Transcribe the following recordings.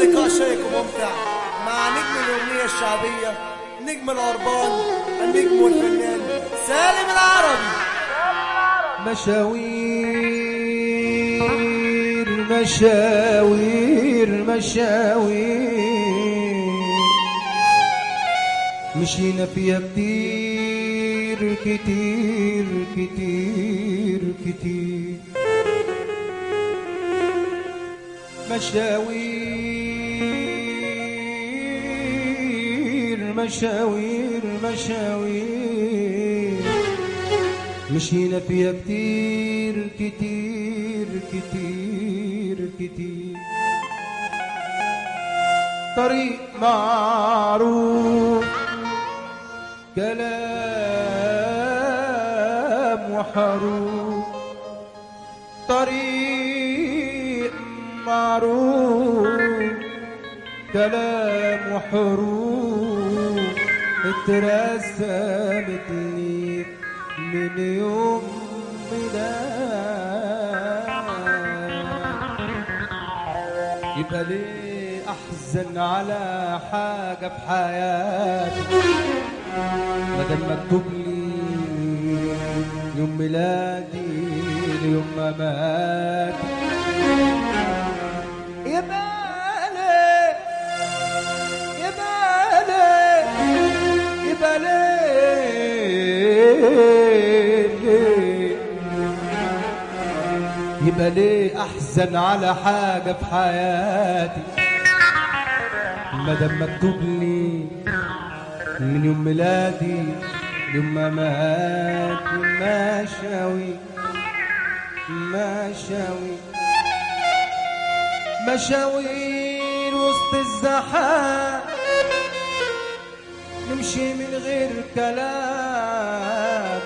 لقاء شيق وممتع مع نجم الأغنية الشعبية، نجم العربان، النجم والفنان سالم العربي. مشاوير مشاوير مشاوير مشينا فيها كتير كتير كتير كتير. مشاوير مشاوير مشاوير مشينا فيها كتير كتير كتير كتير. طريق معروف كلام وحروف، طريق معروف كلام وحروف اترسمت لي من يوم ميلاد. يبقى ليه أحزن على حاجة في حياتي مادام مكتوب لي يوم ميلادي ليوم ما مات. يبقى ليه يبقى ليه يبقى ليه يبقى ليه أحزن على حاجة في حياتي مادام مكتوب لي من يوم ميلادي يوم ما مات. مشاوي مشاوي مشاوير وسط الزحام نمشي من غير كلام.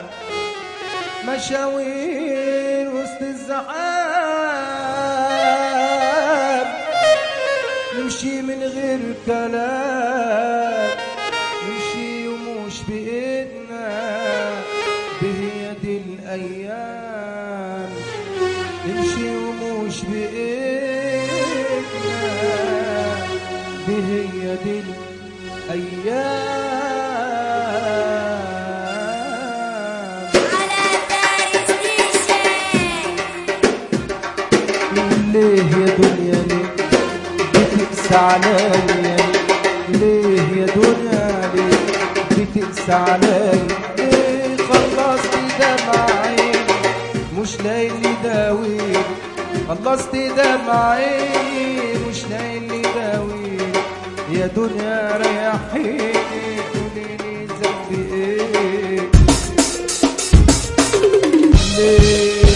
مشاوير وسط الزحام نمشي من غير كلام. نمشي ومش بإيدنا بيد الأيام. نمشي ومش بإيدنا بيد الأيام. ليه يا دنيا ليه بتقسى عليا؟ ليه يا دنيا ليه بتقسى عليا؟ ليه خلصت دمعي مش لاقي اللي يداويني؟ خلصت دمعي مش لاقي اللي يداويني. يا دنيا ريحيني قوليلي ذنبي ايه؟ ليه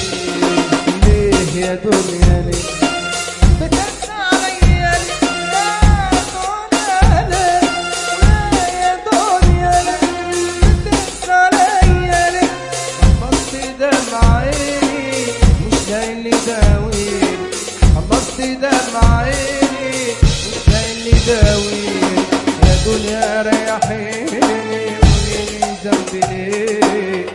يا دنيا ليه بتقسى عليا؟ يا دنيا ليه يا دنيا ليه بتقسى عليا؟ ليه خلصت دمعي مش لاقي اللي يداويني. خلصت دمعي مش لاقي اللي يداويني. يا دنيا ريحيني قوليلي ذنبي ايه؟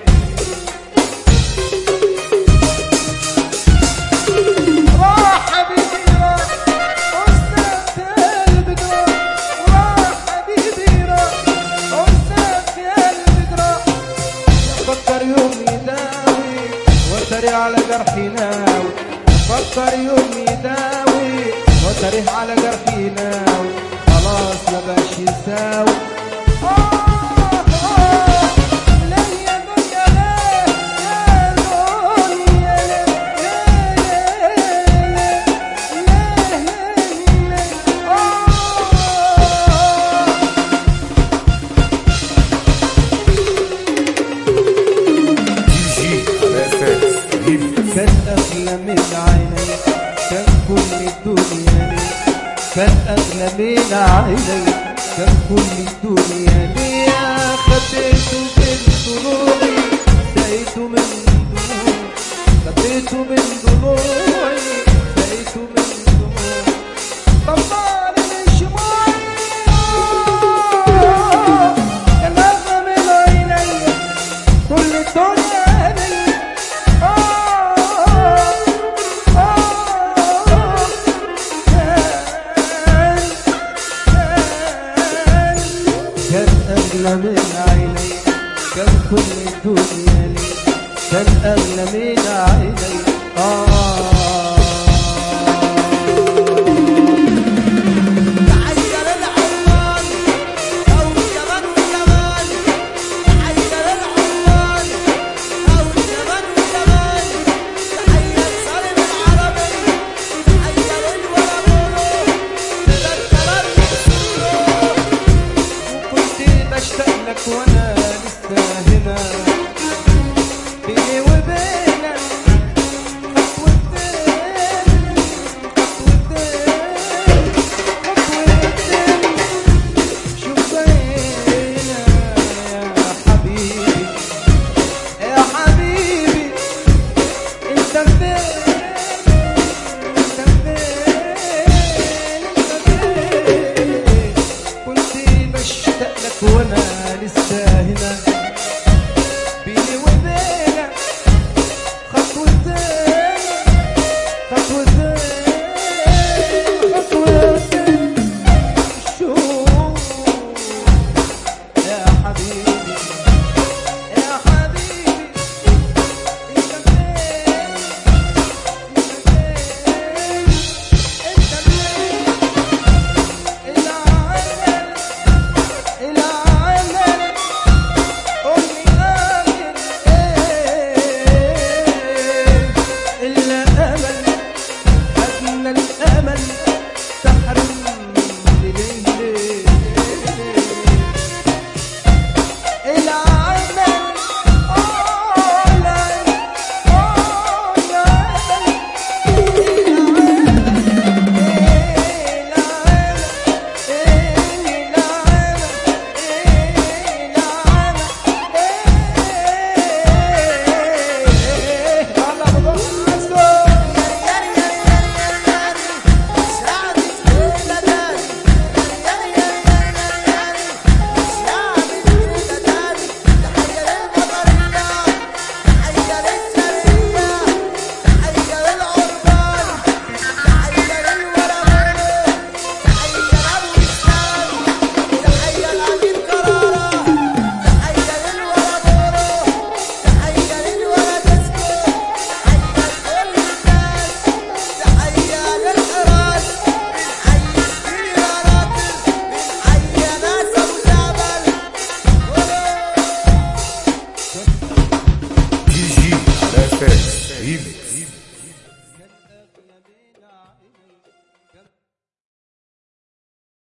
على جرحي ناوي فكر يوم يداوي وتريح على جرحي ناوي خلاص ما بقاش يساوي. ليه يا دنيا ليه يا كان أغلى من عيني كان كل الدنيا لي. كان أغلى من عيني كان كل الدنيا لي. خديته من ضلوعي سقيته من دموعي. خديته من ضلوعي سقيته من دموعي. طلعني من شموعي كان أغلى من عيني كل الدنيا لي. الدنيا لي كان أغلى من عيني